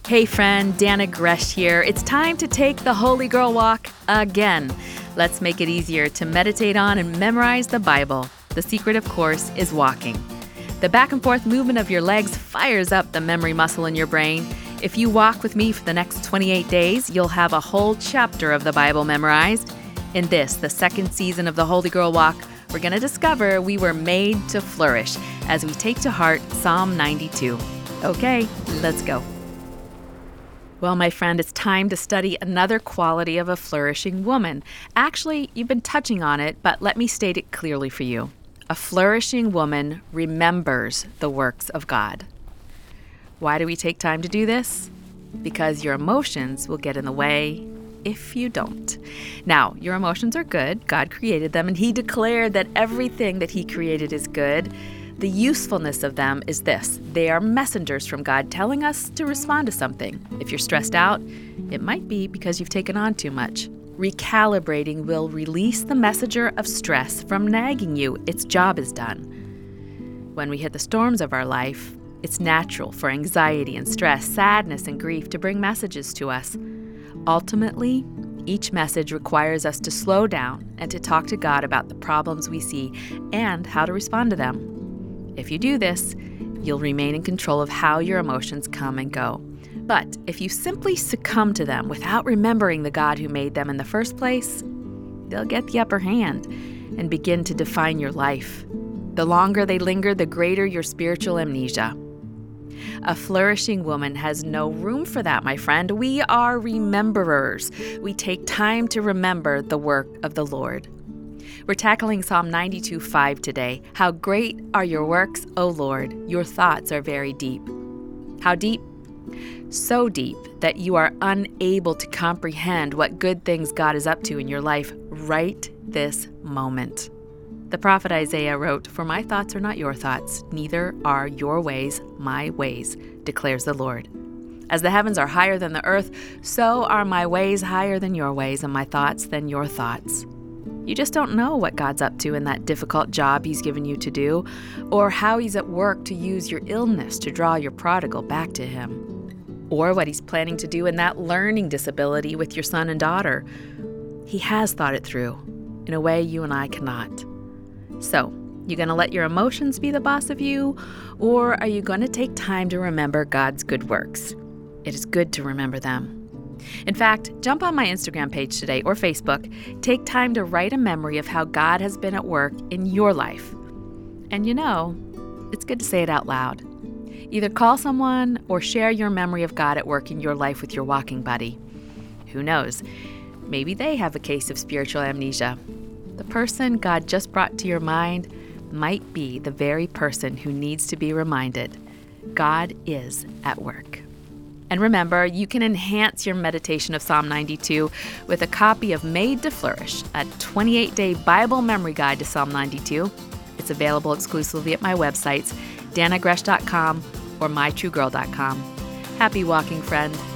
Hey friend, Dana Gresh here. It's time to take the Holy Girl Walk again. Let's make it easier to meditate on and memorize the Bible. The secret, of course, is walking. The back and forth movement of your legs fires up the memory muscle in your brain. If you walk with me for the next 28 days, you'll have a whole chapter of the Bible memorized. In this, the second season of the Holy Girl Walk, we're going to discover we were made to flourish as we take to heart Psalm 92. Okay, let's go. Well, my friend, it's time to study another quality of a flourishing woman. Actually, you've been touching on it, but let me state it clearly for you. A flourishing woman remembers the works of God. Why do we take time to do this? Because your emotions will get in the way if you don't. Now, your emotions are good. God created them, and He declared that everything that He created is good. The usefulness of them is this. They are messengers from God telling us to respond to something. If you're stressed out, it might be because you've taken on too much. Recalibrating will release the messenger of stress from nagging you. Its job is done. When we hit the storms of our life, it's natural for anxiety and stress, sadness and grief to bring messages to us. Ultimately, each message requires us to slow down and to talk to God about the problems we see and how to respond to them. If you do this, you'll remain in control of how your emotions come and go. But if you simply succumb to them without remembering the God who made them in the first place, they'll get the upper hand and begin to define your life. The longer they linger, the greater your spiritual amnesia. A flourishing woman has no room for that, my friend. We are rememberers. We take time to remember the work of the Lord. We're tackling Psalm 92:5 today. How great are your works, O Lord. Your thoughts are very deep. How deep? So deep that you are unable to comprehend what good things God is up to in your life right this moment. The prophet Isaiah wrote, "For my thoughts are not your thoughts, neither are your ways my ways, declares the Lord. As the heavens are higher than the earth, so are my ways higher than your ways, and my thoughts than your thoughts." You just don't know what God's up to in that difficult job He's given you to do, or how He's at work to use your illness to draw your prodigal back to Him, or what He's planning to do in that learning disability with your son and daughter. He has thought it through in a way you and I cannot. So, you going to let your emotions be the boss of you, or are you going to take time to remember God's good works? It is good to remember them. In fact, jump on my Instagram page today or Facebook. Take time to write a memory of how God has been at work in your life. And it's good to say it out loud. Either call someone or share your memory of God at work in your life with your walking buddy. Who knows? Maybe they have a case of spiritual amnesia. The person God just brought to your mind might be the very person who needs to be reminded God is at work. And remember, you can enhance your meditation of Psalm 92 with a copy of Made to Flourish, a 28-day Bible memory guide to Psalm 92. It's available exclusively at my websites, danagresh.com or mytruegirl.com. Happy walking, friend.